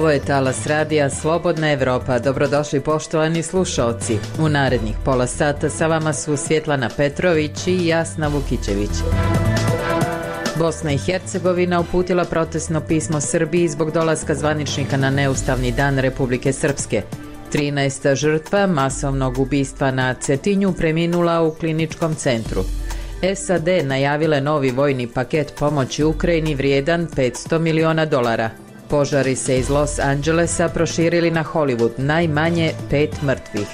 Ovo je Talas radija Slobodna Evropa. Dobrodošli poštovani slušaoci. U narednih pola sata sa vama su Svjetlana Petrović i Jasna Vukićević. Bosna i Hercegovina uputila protestno pismo Srbiji zbog dolaska zvaničnika na neustavni dan Republike Srpske. 13. žrtva masovnog ubistva na Cetinju preminula u kliničkom centru. SAD najavile novi vojni paket pomoći Ukrajini vrijedan $500 miliona. Požari se iz Los Angelesa proširili na Hollywood, najmanje 5 mrtvih.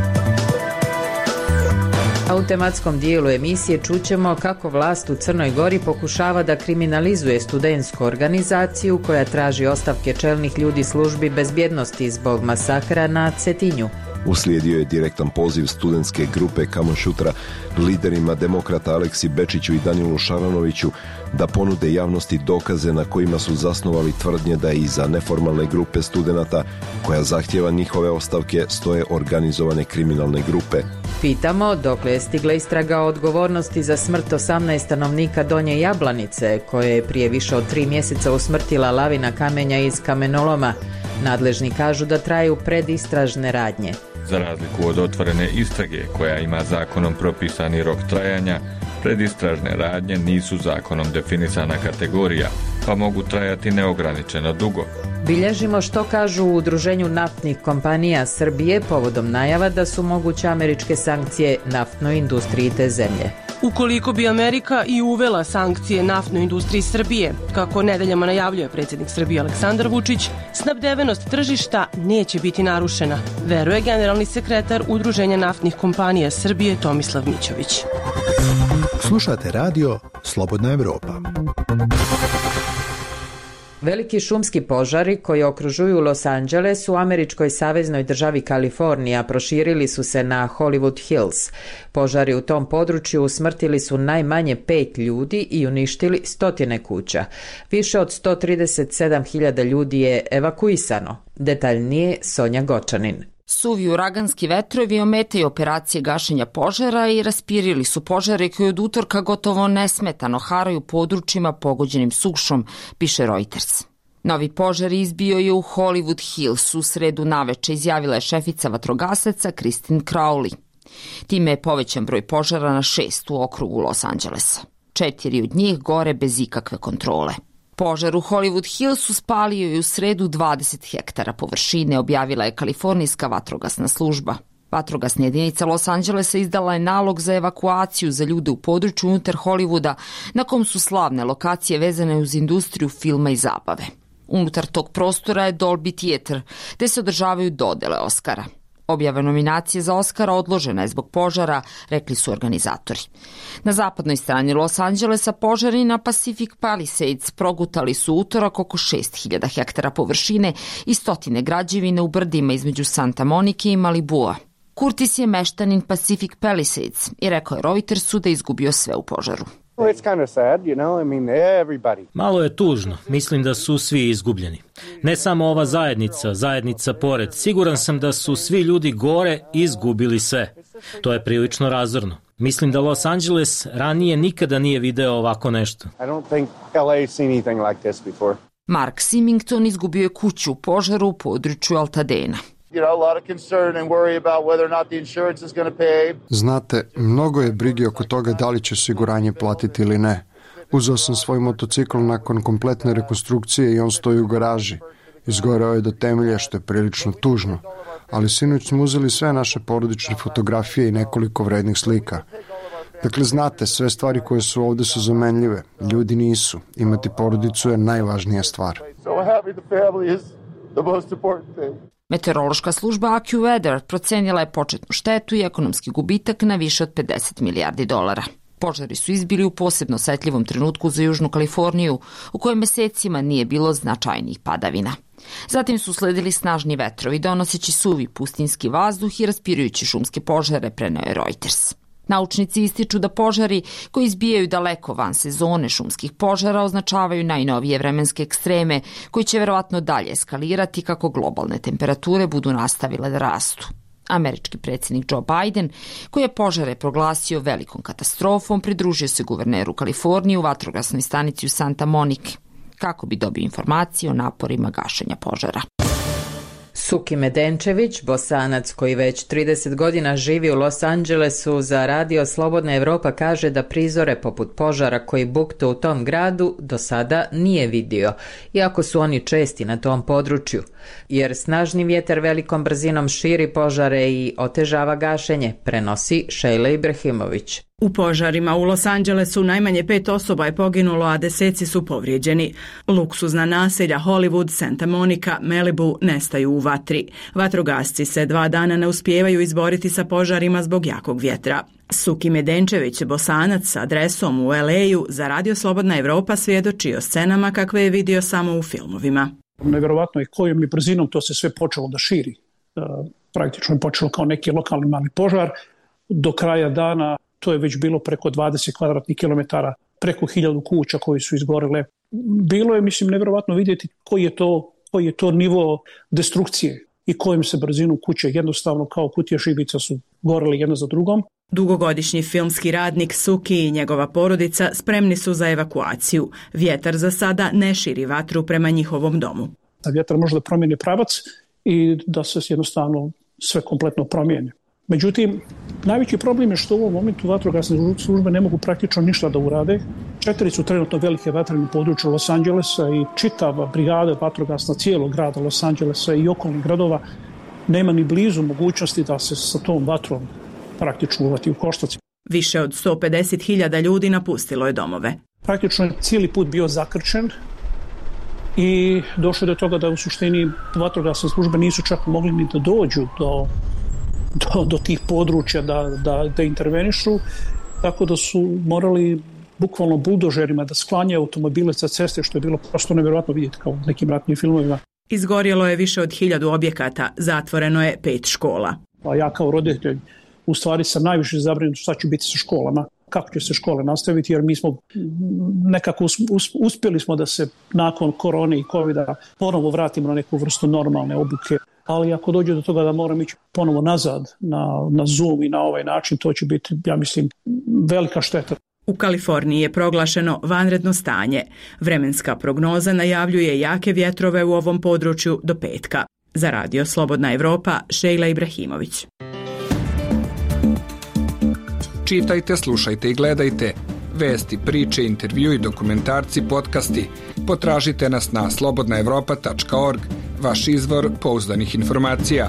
A u tematskom dijelu emisije čućemo kako vlast u Crnoj Gori pokušava da kriminalizuje studentsku organizaciju koja traži ostavke čelnih ljudi službi bezbjednosti zbog masakra na Cetinju. Uslijedio je direktan poziv studentske grupe Kamen Šutra liderima demokrata Aleksi Bečiću i Danilu Šaranoviću da ponude javnosti dokaze na kojima su zasnovali tvrdnje da iza neformalne grupe studenata koja zahtjeva njihove ostavke stoje organizovane kriminalne grupe. Pitamo dokle je stigla istraga o odgovornosti za smrt 18 stanovnika Donje Jablanice, koje je prije više od 3 mjeseca usmrtila lavina kamenja iz kamenoloma. Nadležni kažu da traju predistražne radnje. Za razliku od otvorene istrage koja ima zakonom propisani rok trajanja, predistražne radnje nisu zakonom definisana kategorija, pa mogu trajati neograničeno dugo. Bilježimo što kažu u Udruženju naftnih kompanija Srbije povodom najava da su moguće američke sankcije naftnoj industriji te zemlje. Ukoliko bi Amerika i uvela sankcije naftnoj industriji Srbije, kako nedeljama najavljuje predsjednik Srbije Aleksandar Vučić, snabdevenost tržišta neće biti narušena, veruje generalni sekretar Udruženja naftnih kompanija Srbije Tomislav Mićović. Slušate radio Slobodna Evropa. Veliki šumski požari koji okružuju Los Angeles u američkoj saveznoj državi Kalifornija proširili su se na Hollywood Hills. Požari u tom području usmrtili su najmanje 5 ljudi i uništili stotine kuća. Više od 137.000 ljudi je evakuisano. Detaljnije Sonja Gočanin. Suvi uraganski vetrovi ometaju operacije gašenja požara i raspirili su požare koji od utorka gotovo nesmetano haraju područjima pogođenim sušom, piše Reuters. Novi požar izbio je u Hollywood Hills u sredu naveče, izjavila je šefica vatrogasaca Christine Crowley. Time je povećan broj požara na 6 u okrugu Los Angelesa. 4 od njih gore bez ikakve kontrole. Požar u Hollywood Hillsu spalio je u sredu 20 hektara površine, objavila je kalifornijska vatrogasna služba. Vatrogasna jedinica Los Angelesa izdala je nalog za evakuaciju za ljude u području unutar Hollywooda, na kom su slavne lokacije vezane uz industriju filma i zabave. Unutar tog prostora je Dolby Theater, gde se održavaju dodele Oscara. Objava nominacije za Oscara odložena je zbog požara, rekli su organizatori. Na zapadnoj strani Los Angelesa požari na Pacific Palisades progutali su utorak oko 6.000 hektara površine i stotine građevine u brdima između Santa Monike i Malibua. Curtis je meštanin Pacific Palisades i rekao je Reutersu da je izgubio sve u požaru. Malo je tužno. Mislim da su svi izgubljeni. Ne samo ova zajednica pored. Siguran sam da su svi ljudi gore izgubili sve. To je prilično razorno. Mislim da Los Angeles ranije nikada nije video ovako nešto. Mark Symington izgubio je kuću u požaru u području Altadena. Znate, mnogo je brige oko toga da li će osiguranje platiti ili ne. Uzeo sam svoj motocikl nakon kompletne rekonstrukcije i on stoji u garaži. Izgoreo je do temelja, što je prilično tužno. Ali sinoć smo uzeli sve naše porodične fotografije i nekoliko vrednih slika. Dakle, znate, sve stvari koje su ovdje su zamenljive. Ljudi nisu. Imati porodicu je najvažnija stvar. Meteorološka služba AccuWeather procenila je početnu štetu i ekonomski gubitak na više od $50 milijardi. Požari su izbili u posebno osetljivom trenutku za Južnu Kaliforniju, u kojoj mesecima nije bilo značajnih padavina. Zatim su sledili snažni vetrovi, donoseći suvi pustinski vazduh i raspirujući šumske požare, preneo je Reuters. Naučnici ističu da požari koji izbijaju daleko van sezone šumskih požara označavaju najnovije vremenske ekstreme koji će verovatno dalje eskalirati kako globalne temperature budu nastavile da rastu. Američki predsjednik Joe Biden, koji je požare proglasio velikom katastrofom, pridružio se guverneru Kalifornije u vatrogasnoj stanici u Santa Monike kako bi dobio informacije o naporima gašenja požara. Suki Medenčević, Bosanac koji već 30 godina živi u Los Angelesu, za radio Slobodna Evropa kaže da prizore poput požara koji buktu u tom gradu do sada nije vidio, iako su oni česti na tom području, jer snažni vjetar velikom brzinom širi požare i otežava gašenje, prenosi Šejla Ibrahimović. U požarima u Los Angelesu najmanje 5 osoba je poginulo, a deseci su povrijeđeni. Luksuzna naselja Hollywood, Santa Monica, Malibu nestaju u vatri. Vatrogasci se 2 dana ne uspijevaju izboriti sa požarima zbog jakog vjetra. Suki Medenčević, Bosanac s adresom u LA-u, za radio Slobodna Evropa svjedoči o scenama kakve je vidio samo u filmovima. Nevjerovatno je kojom je brzinom to se sve počelo da širi. Praktično je počelo kao neki lokalni mali požar. Do kraja dana to je već bilo preko 20 kvadratnih kilometara, preko 1000 kuća koji su izgorele. Bilo je, mislim, nevjerovatno vidjeti koji je to nivo destrukcije i kojim se brzinom kuće jednostavno kao kutije šibica su gorele jedna za drugom. Dugogodišnji filmski radnik Suki i njegova porodica spremni su za evakuaciju. Vjetar za sada ne širi vatru prema njihovom domu. Vjetar može da promijeni pravac i da se jednostavno sve kompletno promijeni. Međutim, najveći problem je što u ovom momentu vatrogasne službe ne mogu praktično ništa da urade. 4 su trenutno velike vatrene područje Los Angelesa i čitava brigada vatrogasna cijelog grada Los Angelesa i okolnih gradova nema ni blizu mogućnosti da se sa tom vatrom praktično uvati u koštac. Više od 150.000 ljudi napustilo je domove. Praktično je cijeli put bio zakrčen i došlo do toga da u suštini vatrogasne službe nisu čak mogli ni da dođu do tih područja da intervenišu, tako da su morali bukvalno buldožerima da sklanjaju automobile sa ceste, što je bilo prosto nevjerojatno vidjeti kao u nekim ratnim filmovima. Izgorjelo je više od 1000 objekata, zatvoreno je 5 škola. A ja kao roditelj u stvari sam najviše zabrinut šta će biti sa školama, kako će se škole nastaviti, jer mi smo nekako uspjeli smo da se nakon korone i covida ponovo vratimo na neku vrstu normalne obuke. Ali ako dođe do toga da moram ići ponovo nazad na Zoom i na ovaj način, to će biti, ja mislim, velika šteta. U Kaliforniji je proglašeno vanredno stanje. Vremenska prognoza najavljuje jake vjetrove u ovom području do petka. Za radio Slobodna Evropa, Šejla Ibrahimović. Čitajte, slušajte i gledajte. Vesti, priče, intervjui, dokumentarci, podcasti. Potražite nas na slobodnaevropa.org, vaš izvor pouzdanih informacija.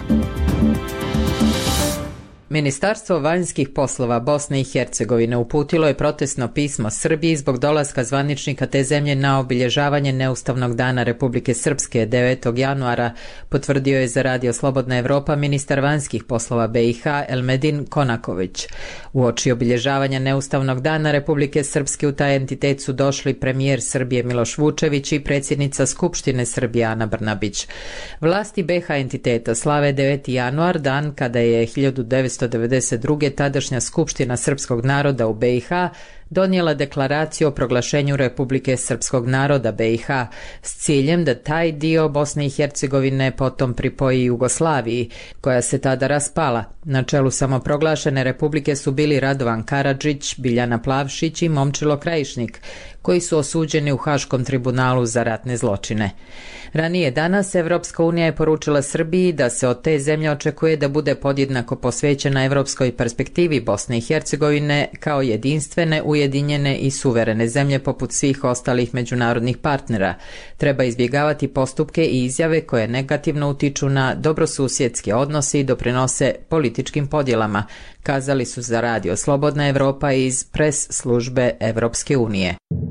Ministarstvo vanjskih poslova Bosne i Hercegovine uputilo je protestno pismo Srbiji zbog dolaska zvaničnika te zemlje na obilježavanje neustavnog dana Republike Srpske 9. januara, potvrdio je za radio Slobodna Evropa ministar vanjskih poslova BiH Elmedin Konaković. Uoči obilježavanja neustavnog dana Republike Srpske u taj entitet su došli premijer Srbije Miloš Vučević i predsjednica Skupštine Srbije Ana Brnabić. Vlasti BiH entiteta slave 9. januar, dan kada je 1992. tadašnja Skupština srpskog naroda u BiH donijela deklaraciju o proglašenju Republike srpskog naroda BiH s ciljem da taj dio Bosne i Hercegovine potom pripoji Jugoslaviji, koja se tada raspala. Na čelu samoproglašene republike su bili Radovan Karadžić, Biljana Plavšić i Momčilo Krajišnik, koji su osuđeni u Haškom tribunalu za ratne zločine. Ranije danas Evropska unija je poručila Srbiji da se od te zemlje očekuje da bude podjednako posvećena evropskoj perspektivi Bosne i Hercegovine kao jedinstvene, ujedinjene i suverene zemlje poput svih ostalih međunarodnih partnera. Treba izbjegavati postupke i izjave koje negativno utiču na dobrosusjedske odnose i doprinose političkim podjelama, kazali su za radio Slobodna Evropa iz pres službe Evropske unije.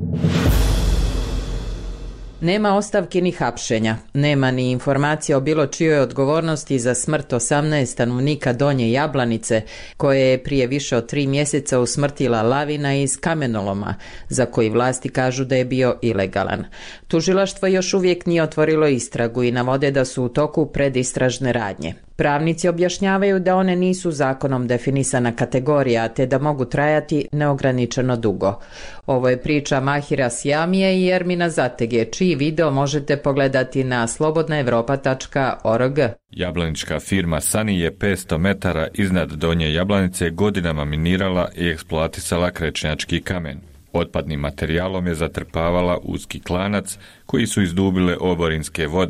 Nema ostavki ni hapšenja, nema ni informacija o bilo čijoj odgovornosti za smrt 18 stanovnika Donje Jablanice, koje je prije više od 3 mjeseca usmrtila lavina iz kamenoloma, za koji vlasti kažu da je bio ilegalan. Tužilaštvo još uvijek nije otvorilo istragu i navode da su u toku predistražne radnje. Pravnici objašnjavaju da one nisu zakonom definisana kategorija, te da mogu trajati neograničeno dugo. Ovo je priča Mahira Sjamije i Ermina Zatege, čiji video možete pogledati na slobodnaevropa.org. Jablanička firma Sani je 500 metara iznad Donje Jablanice godinama minirala i eksploatisala krečnjački kamen. Otpadnim materijalom je zatrpavala uski klanac koji su izdubile oborinske vode.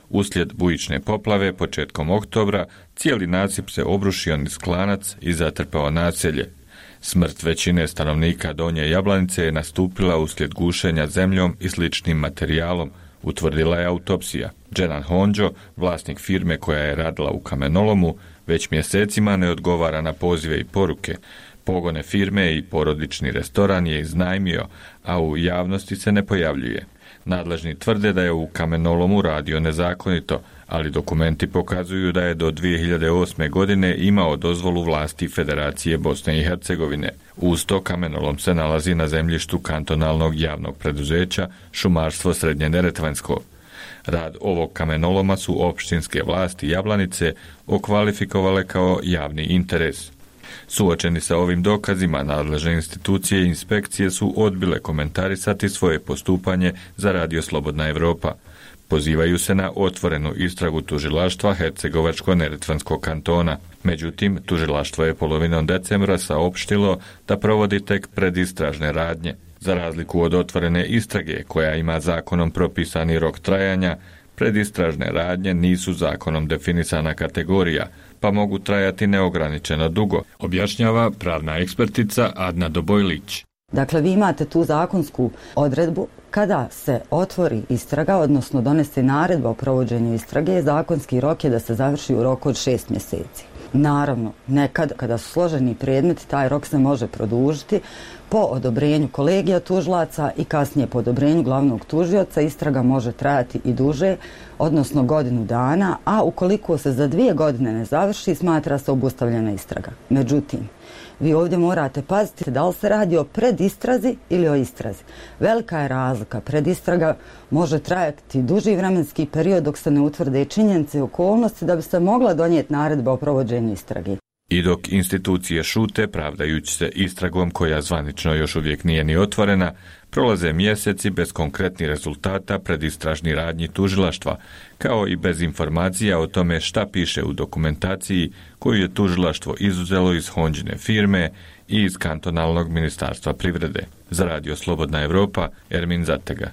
Uslijed bujične poplave početkom oktobra cijeli nasip se obrušio niz klanac i zatrpao naselje. Smrt većine stanovnika Donje Jablanice je nastupila uslijed gušenja zemljom i sličnim materijalom, utvrdila je autopsija. Dženan Honđo, vlasnik firme koja je radila u kamenolomu, već mjesecima ne odgovara na pozive i poruke. Pogone firme i porodični restoran je iznajmio, a u javnosti se ne pojavljuje. Nadležni tvrde da je u kamenolomu radio nezakonito, ali dokumenti pokazuju da je do 2008. godine imao dozvolu vlasti Federacije Bosne i Hercegovine. Uz to kamenolom se nalazi na zemljištu kantonalnog javnog preduzeća Šumarstvo Srednje Neretvansko. Rad ovog kamenoloma su opštinske vlasti Jablanice okvalifikovale kao javni interes. Suočeni sa ovim dokazima, nadležne institucije i inspekcije su odbile komentarisati svoje postupanje za Radio Slobodna Evropa. Pozivaju se na otvorenu istragu tužilaštva Hercegovačko-Neretvanskog kantona. Međutim, tužilaštvo je polovinom decembra saopštilo da provodi tek predistražne radnje. Za razliku od otvorene istrage, koja ima zakonom propisani rok trajanja, predistražne radnje nisu zakonom definisana kategorija, pa mogu trajati neograničeno dugo, objašnjava pravna ekspertica Adna Dobojlić. Dakle, vi imate tu zakonsku odredbu kada se otvori istraga, odnosno donese naredba o provođenju istrage, zakonski rok je da se završi u roku od 6 mjeseci. Naravno, nekad kada su složeni predmeti, taj rok se može produžiti po odobrenju kolegija tužilaca i kasnije po odobrenju glavnog tužioca. Istraga može trajati i duže, odnosno godinu dana, a ukoliko se za 2 godine ne završi, smatra se obustavljena istraga. Međutim, vi ovdje morate paziti da li se radi o predistrazi ili o istrazi. Velika je razlika. Predistraga može trajati duži vremenski period dok se ne utvrde činjenice i okolnosti da bi se mogla donijeti naredba o provođenju istrage. I dok institucije šute, pravdajući se istragom koja zvanično još uvijek nije ni otvorena, prolaze mjeseci bez konkretnih rezultata predistražnih radnji tužilaštva, kao i bez informacija o tome šta piše u dokumentaciji koju je tužilaštvo izuzelo iz Honđine firme i iz kantonalnog ministarstva privrede. Za Radio Slobodna Evropa, Ermin Zatega.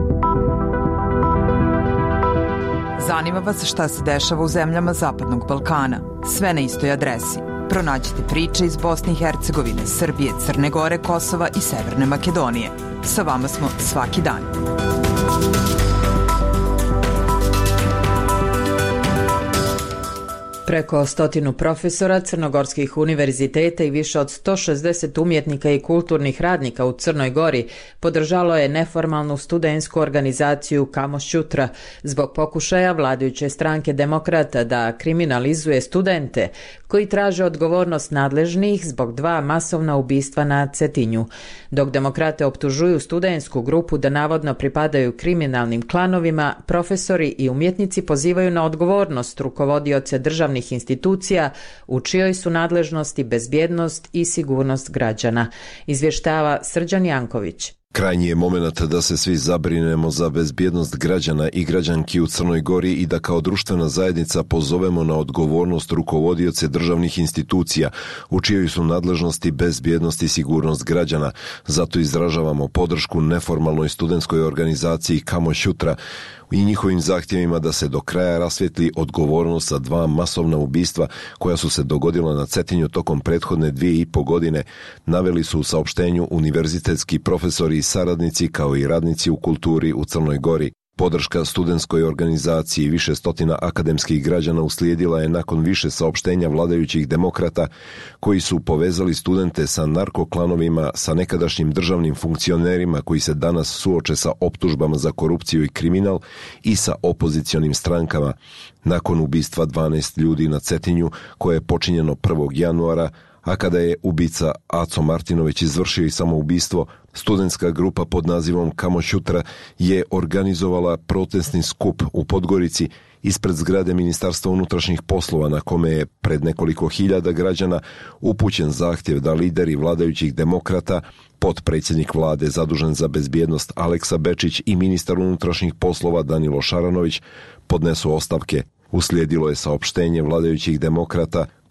Zanima vas šta se dešava u zemljama Zapadnog Balkana. Sve na istoj adresi. Pronađite priče iz Bosne i Hercegovine, Srbije, Crne Gore, Kosova i Severne Makedonije. Sa vama smo svaki dan. Preko 100 profesora crnogorskih univerziteta i više od 160 umjetnika i kulturnih radnika u Crnoj Gori podržalo je neformalnu studentsku organizaciju Kamošćutra zbog pokušaja vladajuće stranke Demokrata da kriminalizuje studente koji traže odgovornost nadležnih zbog 2 masovna ubistva na Cetinju. Dok Demokrate optužuju studentsku grupu da navodno pripadaju kriminalnim klanovima, profesori i umjetnici pozivaju na odgovornost rukovodioce državnih institucija u čijoj su nadležnosti bezbjednost i sigurnost građana, izvještava Srđan Janković. Krajnji je moment da se svi zabrinemo za bezbjednost građana i građanki u Crnoj Gori i da kao društvena zajednica pozovemo na odgovornost rukovodioce državnih institucija u čijoj su nadležnosti bezbjednost i sigurnost građana. Zato izražavamo podršku neformalnoj studentskoj organizaciji Kamošćutra i njihovim zahtjevima da se do kraja rasvijetli odgovornost za 2 masovna ubistva koja su se dogodila na Cetinju tokom prethodne 2,5 godine, naveli su u saopštenju univerzitetski profesori i saradnici kao i radnici u kulturi u Crnoj Gori. Podrška studentskoj organizaciji više stotina akademskih građana uslijedila je nakon više saopštenja vladajućih demokrata koji su povezali studente sa narkoklanovima, sa nekadašnjim državnim funkcionerima koji se danas suoče sa optužbama za korupciju i kriminal i sa opozicionim strankama. Nakon ubistva 12 ljudi na Cetinju koje je počinjeno 1. januara, a kada je ubica Aco Martinović izvršio i samoubistvo, studentska grupa pod nazivom Kamošćutra je organizovala protestni skup u Podgorici ispred zgrade Ministarstva unutrašnjih poslova na kome je pred nekoliko hiljada građana upućen zahtjev da lideri vladajućih demokrata, potpredsjednik vlade zadužen za bezbjednost Aleksa Bečić i ministar unutrašnjih poslova Danilo Šaranović podnesu ostavke. Uslijedilo je saopštenje vladajućih demokrata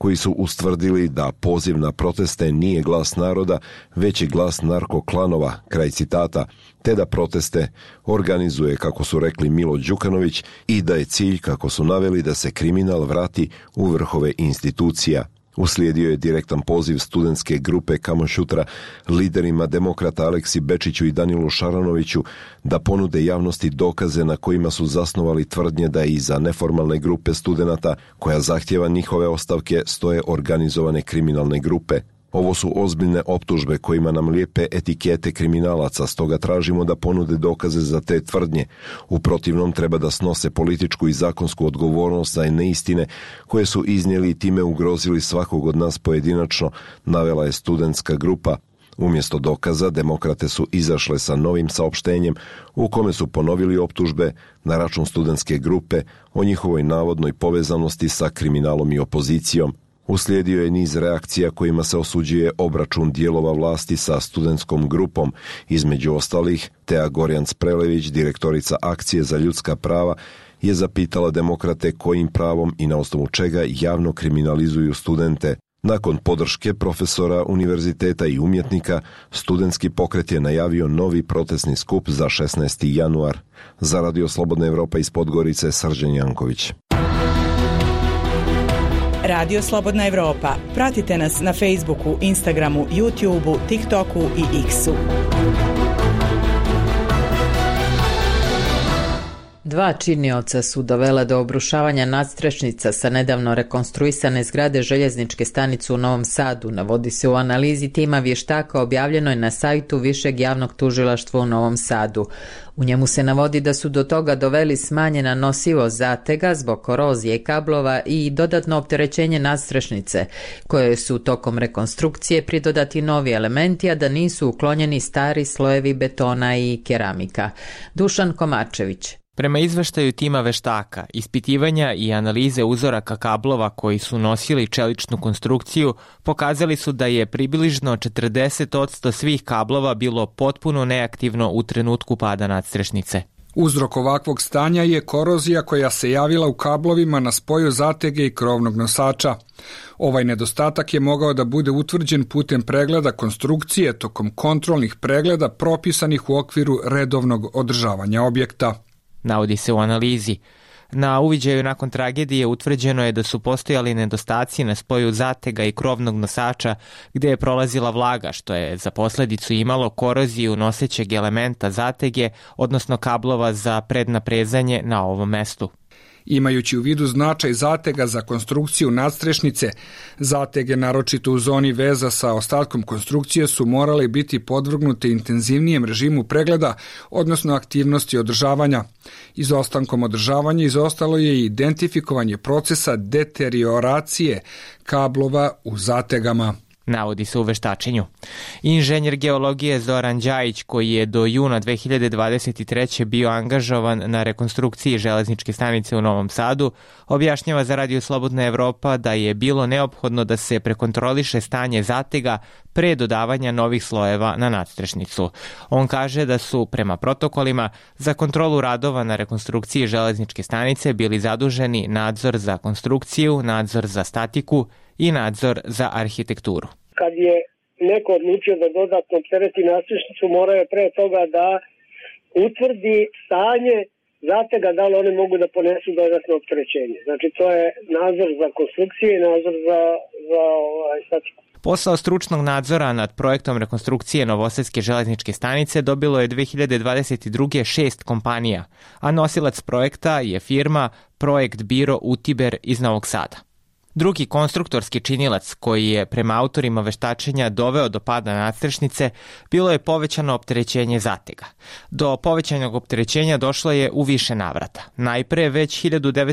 koji su ustvrdili da poziv na proteste nije glas naroda, već je glas narkoklanova, kraj citata, te da proteste organizuje, kako su rekli, Milo Đukanović i da je cilj, kako su naveli, da se kriminal vrati u vrhove institucija. Uslijedio je direktan poziv studentske grupe Kamonšutra liderima demokrata Aleksi Bečiću i Danilu Šaranoviću da ponude javnosti dokaze na kojima su zasnovali tvrdnje da iza neformalne grupe studenata koja zahtjeva njihove ostavke stoje organizovane kriminalne grupe. Ovo su ozbiljne optužbe kojima nam lijepe etikete kriminalaca, stoga tražimo da ponude dokaze za te tvrdnje. U protivnom treba da snose političku i zakonsku odgovornost za neistine koje su iznijeli i time ugrozili svakog od nas pojedinačno, navela je studentska grupa. Umjesto dokaza, demokrate su izašle sa novim saopštenjem u kome su ponovili optužbe na račun studentske grupe o njihovoj navodnoj povezanosti sa kriminalom i opozicijom. Uslijedio je niz reakcija kojima se osuđuje obračun dijelova vlasti sa studentskom grupom. Između ostalih, Tea Gorjanc-Prelević, direktorica Akcije za ljudska prava, je zapitala demokrate kojim pravom i na osnovu čega javno kriminalizuju studente. Nakon podrške profesora univerziteta i umjetnika, studentski pokret je najavio novi protestni skup za 16. januar. Za Radio Slobodna Evropa iz Podgorice, Srđan Janković. Radio Slobodna Evropa. Pratite nas na Facebooku, Instagramu, YouTubeu, TikToku i X-u. Dva činioca su dovela do obrušavanja nadstrešnica sa nedavno rekonstruisane zgrade željezničke stanice u Novom Sadu, navodi se u analizi tima vještaka objavljenoj na sajtu Višeg javnog tužilaštva u Novom Sadu. U njemu se navodi da su do toga doveli smanjena nosivost zatega zbog korozije kablova i dodatno opterećenje nadstrešnice, koje su tokom rekonstrukcije pridodati novi elementi, a da nisu uklonjeni stari slojevi betona i keramika. Dušan Komačević. Prema izveštaju tima veštaka, ispitivanja i analize uzoraka kablova koji su nosili čeličnu konstrukciju pokazali su da je približno 40% svih kablova bilo potpuno neaktivno u trenutku pada nadstrešnice. Uzrok ovakvog stanja je korozija koja se javila u kablovima na spoju zatege i krovnog nosača. Ovaj nedostatak je mogao da bude utvrđen putem pregleda konstrukcije tokom kontrolnih pregleda propisanih u okviru redovnog održavanja objekta. Navodi se u analizi. Na uviđaju nakon tragedije utvrđeno je da su postojali nedostaci na spoju zatega i krovnog nosača gdje je prolazila vlaga, što je za posljedicu imalo koroziju nosećeg elementa zatege, odnosno kablova za prednaprezanje na ovom mestu. Imajući u vidu značaj zatega za konstrukciju nadstrešnice, zatege naročito u zoni veza sa ostatkom konstrukcije su morale biti podvrgnute intenzivnijem režimu pregleda, odnosno aktivnosti održavanja. Izostankom održavanja izostalo je i identifikovanje procesa deterioracije kablova u zategama. Navodi se u veštačenju. Inženjer geologije Zoran Đajić, koji je do juna 2023. bio angažovan na rekonstrukciji železničke stanice u Novom Sadu, objašnjava za Radio Slobodna Evropa da je bilo neophodno da se prekontroliše stanje zatega pre dodavanja novih slojeva na nadstrešnicu. On kaže da su, prema protokolima, za kontrolu radova na rekonstrukciji železničke stanice bili zaduženi nadzor za konstrukciju, nadzor za statiku i nadzor za arhitekturu. Kad je neko odlučio da dodatno optereti nadstrešnicu, morao je pre toga da utvrdi stanje zatega, da li oni mogu da ponesu dodatno opterećenje. Znači to je nadzor za konstrukcije i nadzor za statiku. Posao stručnog nadzora nad projektom rekonstrukcije Novosadske železničke stanice dobilo je 2022. 6 kompanija, a nosilac projekta je firma Projekt Biro Utiber iz Novog Sada. Drugi konstruktorski činilac koji je prema autorima veštačenja doveo do pada nadstrešnice bilo je povećano opterećenje zatega. Do povećanog opterećenja došlo je u više navrata. Najpre već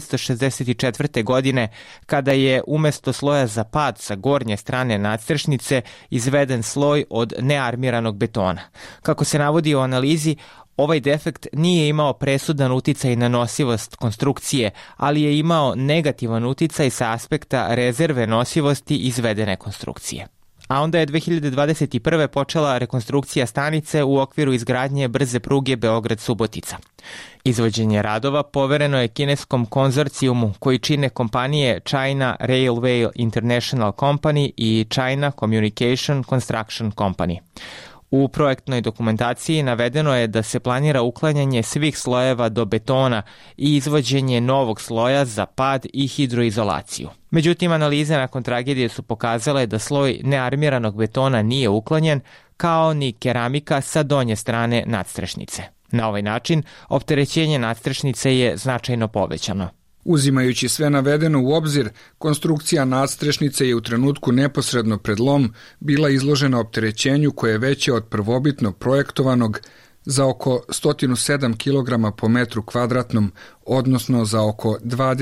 1964. godine kada je umjesto sloja za pad sa gornje strane nadstrešnice izveden sloj od nearmiranog betona. Kako se navodi u analizi, ovaj defekt nije imao presudan uticaj na nosivost konstrukcije, ali je imao negativan uticaj sa aspekta rezerve nosivosti izvedene konstrukcije. A onda je 2021. počela rekonstrukcija stanice u okviru izgradnje brze pruge Beograd-Subotica. Izvođenje radova povereno je kineskom konzorcijumu koji čine kompanije China Railway International Company i China Communication Construction Company. U projektnoj dokumentaciji navedeno je da se planira uklanjanje svih slojeva do betona i izvođenje novog sloja za pad i hidroizolaciju. Međutim, analize nakon tragedije su pokazale da sloj nearmiranog betona nije uklonjen, kao ni keramika sa donje strane nadstrešnice. Na ovaj način, opterećenje nadstrešnice je značajno povećano. Uzimajući sve navedeno u obzir, konstrukcija nadstrešnice je u trenutku neposredno pred lom bila izložena opterećenju koje je veće od prvobitno projektovanog za oko 107 kg po metru kvadratnom, odnosno za oko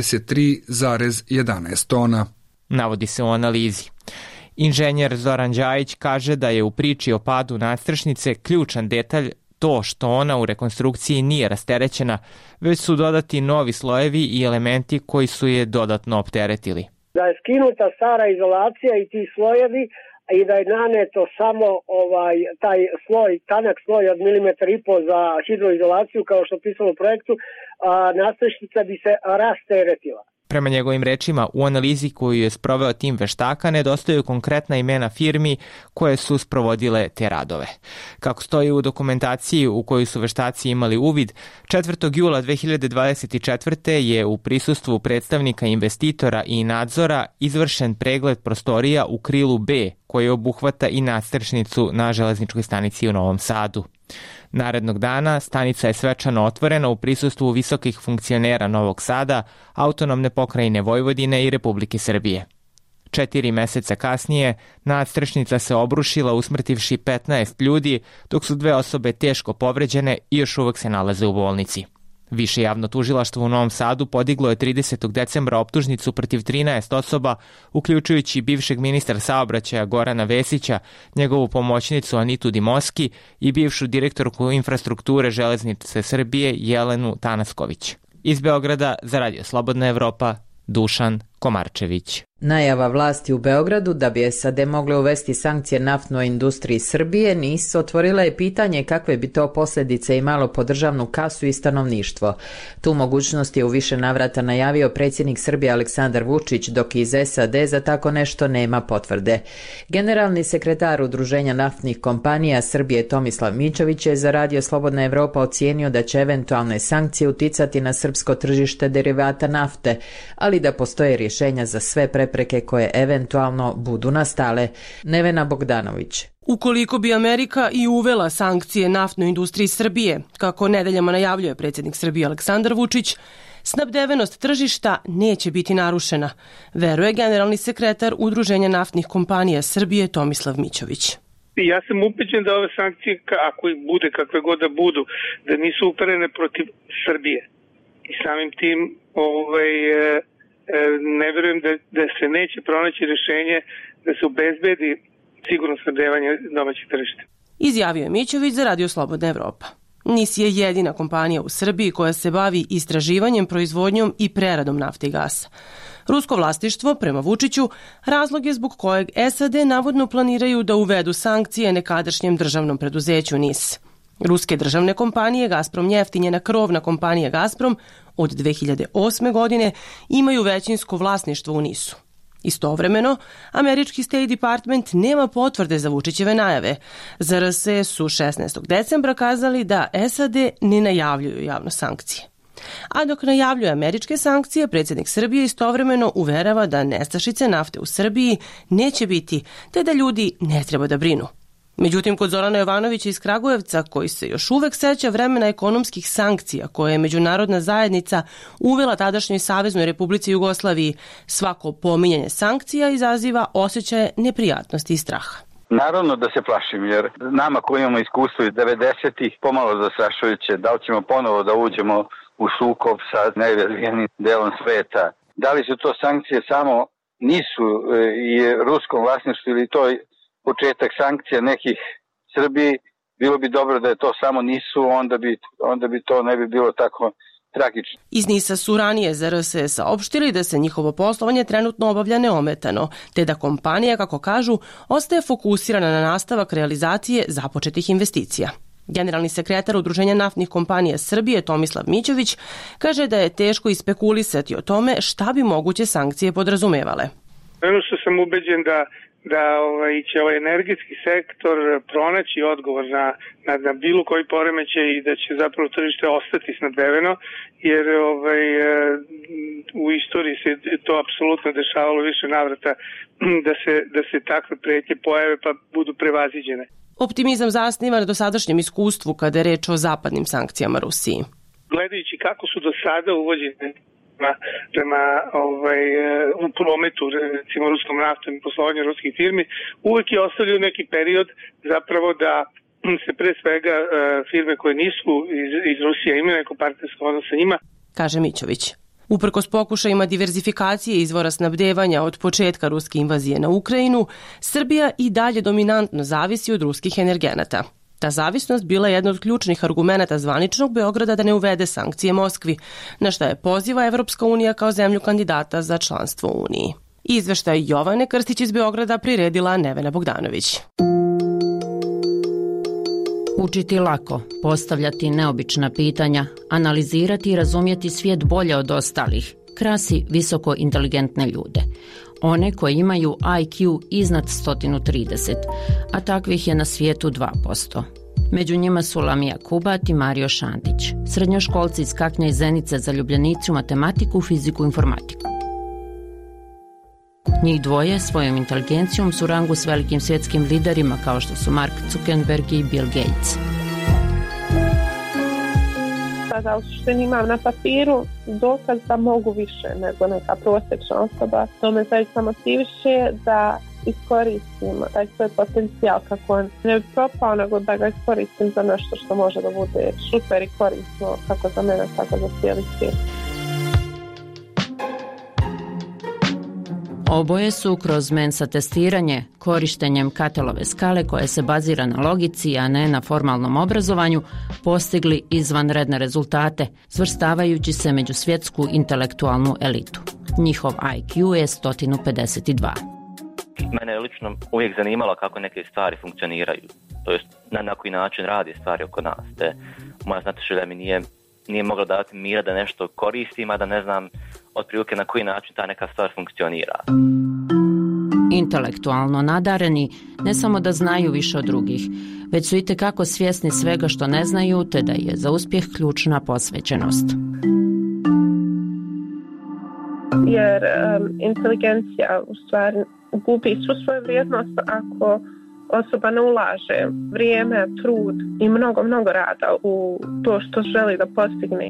23,11 tona. Navodi se u analizi. Inženjer Zoran Đajić kaže da je u priči o padu nadstrešnice ključan detalj to što ona u rekonstrukciji nije rasterećena, već su dodati novi slojevi i elementi koji su je dodatno opteretili. Da je skinuta stara izolacija i ti slojevi i da je naneto samo taj sloj, tanak sloj od 1,5 mm za hidroizolaciju kao što pisalo u projektu, nadstrešnica bi se rasteretila. Prema njegovim rečima, u analizi koju je sproveo tim veštaka nedostaju konkretna imena firmi koje su sprovodile te radove. Kako stoji u dokumentaciji u kojoj su veštaci imali uvid, 4. jula 2024. je u prisustvu predstavnika investitora i nadzora izvršen pregled prostorija u krilu B, koji obuhvata i nadstrešnicu na železničkoj stanici u Novom Sadu. Narednog dana stanica je svečano otvorena u prisustvu visokih funkcionera Novog Sada, autonomne pokrajine Vojvodine i Republike Srbije. 4 meseca kasnije nadstrešnica se obrušila usmrtivši 15 ljudi, dok su 2 osobe teško povređene i još uvek se nalaze u bolnici. Više javno tužilaštvo u Novom Sadu podiglo je 30. decembra optužnicu protiv 13 osoba, uključujući bivšeg ministra saobraćaja Gorana Vesića, njegovu pomoćnicu Anitu Dimoski i bivšu direktorku infrastrukture Železnice Srbije Jelenu Tanasković. Iz Beograda za Radio Slobodna Evropa, Dušan Komarčević. Najava vlasti u Beogradu da bi SAD mogle uvesti sankcije naftnoj industriji Srbije nisu otvorila je pitanje kakve bi to posljedice imalo po državnu kasu i stanovništvo. Tu mogućnost je u više navrata najavio predsjednik Srbije Aleksandar Vučić, dok iz SAD za tako nešto nema potvrde. Generalni sekretar Udruženja naftnih kompanija Srbije Tomislav Mićović je za Radio Slobodna Evropa ocijenio da će eventualne sankcije uticati na srpsko tržište derivata nafte, ali da postoje rješenja za sve prepreke koje eventualno budu nastale. Nevena Bogdanović. Ukoliko bi Amerika i uvela sankcije naftnoj industriji Srbije, kako nedeljama najavljuje predsjednik Srbije Aleksandar Vučić, snabdevenost tržišta neće biti narušena, veruje generalni sekretar Udruženja naftnih kompanija Srbije Tomislav Mićović. Ja sam ubeđen da ove sankcije, ako ih bude, kakve god da budu, da nisu uperene protiv Srbije. I samim tim ne verujem da se neće pronaći rješenje da se obezbedi sigurno snabdevanje domaćeg tržišta. Izjavio je Mićović za Radio Slobodna Evropa. NIS je jedina kompanija u Srbiji koja se bavi istraživanjem, proizvodnjom i preradom nafte i gasa. Rusko vlasništvo, prema Vučiću, razlog je zbog kojeg SAD navodno planiraju da uvedu sankcije nekadašnjem državnom preduzeću NIS. Ruske državne kompanije Gazprom Njeft i njena krovna kompanija Gazprom od 2008. godine imaju većinsko vlasništvo u NIS-u. Istovremeno, američki State Department nema potvrde za Vučićeve najave. Za RS su 16. decembra kazali da SAD ne najavljuju javno sankcije. A dok najavljuje američke sankcije, predsjednik Srbije istovremeno uverava da nestašice nafte u Srbiji neće biti, te da ljudi ne treba da brinu. Međutim, kod Zorana Jovanovića iz Kragujevca, koji se još uvek seća vremena ekonomskih sankcija koje je međunarodna zajednica uvela tadašnjoj Saveznoj Republici Jugoslaviji, svako pominjanje sankcija izaziva osjećaje neprijatnosti i straha. Naravno da se plašim, jer nama koji imamo iskustvo iz 90-ih pomalo zastrašujuće, da li ćemo ponovo da uđemo u sukob sa najrazvijenim delom sveta. Da li su to sankcije samo NIS-u i ruskom vlasništvu ili to početak sankcija nekih Srbiji, bilo bi dobro da je to samo NIS-u, onda bi to ne bi bilo tragično. Iz NIS-a su ranije za RSE saopštili da se njihovo poslovanje trenutno obavlja neometano, te da kompanija, kako kažu, ostaje fokusirana na nastavak realizacije započetih investicija. Generalni sekretar Udruženja naftnih kompanija Srbije Tomislav Mićović kaže da je teško ispekulisati o tome šta bi moguće sankcije podrazumevale. Ono što sam ubeđen da će ovaj energetski sektor pronaći odgovor na bilo koji poremećaj i da će zapravo tržište ostati snabdeveno, jer u istoriji se to apsolutno dešavalo više navrata da se takve pretnje pojave pa budu prevaziđene. Optimizam zasniva na dosadašnjem iskustvu kada je reč o zapadnim sankcijama Rusiji. Gledajući kako su do sada uvođene prema u prometu, recimo ruskom naftom i poslovanju ruskih firmi, uvek je ostavljaju neki period zapravo da se pre svega firme koje nisu iz Rusije imaju neko partnersko odnos sa njima, kaže Mićović. Uprkos pokušajima diverzifikacije izvora snabdevanja od početka ruske invazije na Ukrajinu, Srbija i dalje dominantno zavisi od ruskih energenata. Ta zavisnost bila je jedna od ključnih argumenata zvaničnog Beograda da ne uvede sankcije Moskvi, na šta je poziva Evropska unija kao zemlju kandidata za članstvo u Uniji. Izveštaj Jovane Krstić iz Beograda priredila Nevena Bogdanović. Učiti lako, postavljati neobična pitanja, analizirati i razumjeti svijet bolje od ostalih, krasi visoko inteligentne ljude. One koji imaju IQ iznad 130, a takvih je na svijetu 2%. Među njima su Lamija Kubat i Mario Šantić, srednjoškolci iz Kaknja i Zenice, zaljubljenici u matematiku, fiziku i informatiku. Njih dvoje svojom inteligencijom su u rangu s velikim svjetskim liderima kao što su Mark Zuckerberg i Bill Gates. Sada u suštini imam na papiru dokaz da mogu više nego neka prosječna osoba. To me zaista motiviše da iskoristim taj svoj potencijal kako on ne bi propao, nego da ga iskoristim za nešto što može da bude super i korisno kako za mene, tako za cijeli svijet. Oboje su kroz Mensa testiranje, korištenjem Katelove skale koja se bazira na logici, a ne na formalnom obrazovanju, postigli izvanredne rezultate, svrstavajući se među svjetsku intelektualnu elitu. Njihov IQ je 152. Mene je lično uvijek zanimalo kako neke stvari funkcioniraju, to jest na koji način radi stvari oko nas. Moja znatiželja mi nije mogla dati mira da nešto koristim, a da ne znam otprilike na koji način ta neka stvar funkcionira. Intelektualno nadareni ne samo da znaju više od drugih, već su itekako svjesni svega što ne znaju, te da je za uspjeh ključna posvećenost. Jer inteligencija u stvari gubi svu svoju vrijednost ako osoba ne ulaže vrijeme, trud i mnogo rada u to što želi da postigne.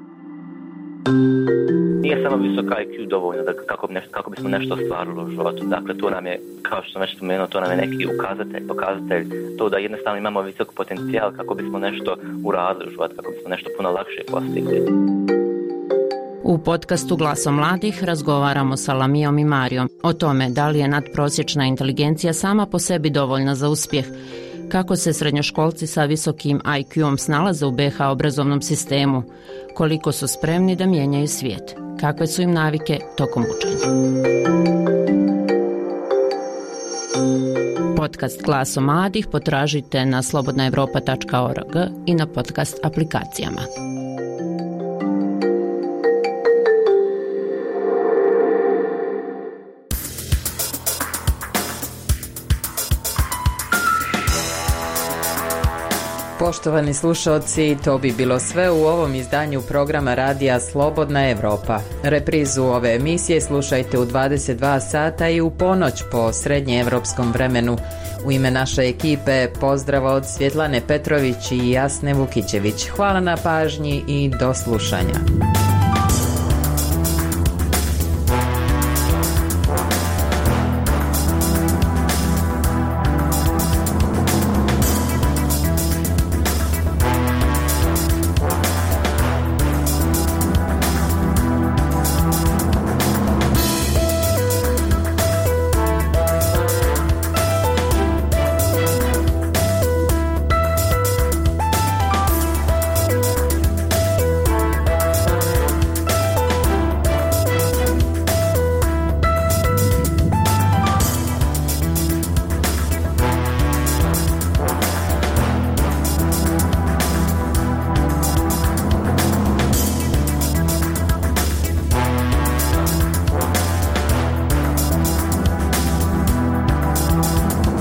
Nije samo visok IQ dovoljno kako bismo nešto ostvarili u životu. Dakle, to nam je, kao što sam već spomenuo, to nam je neki pokazatelj, to da jednostavno imamo visok potencijal kako bismo nešto uradili u životu, kako bismo nešto puno lakše postigli. U podcastu Glasom mladih razgovaramo sa Lamijom i Marijom o tome da li je nadprosječna inteligencija sama po sebi dovoljna za uspjeh, kako se srednjoškolci sa visokim IQ-om snalaze u BiH obrazovnom sistemu, koliko su spremni da mijenjaju svijet, kakve su im navike tokom učenja. Podcast Glasom mladih potražite na slobodnaevropa.org i na podcast aplikacijama. Poštovani slušalci, to bi bilo sve u ovom izdanju programa radija Slobodna Evropa. Reprizu ove emisije slušajte u 22 sata i u ponoć po srednjeevropskom vremenu. U ime naše ekipe pozdrav od Svjetlane Petrović i Jasne Vukićević. Hvala na pažnji i do slušanja.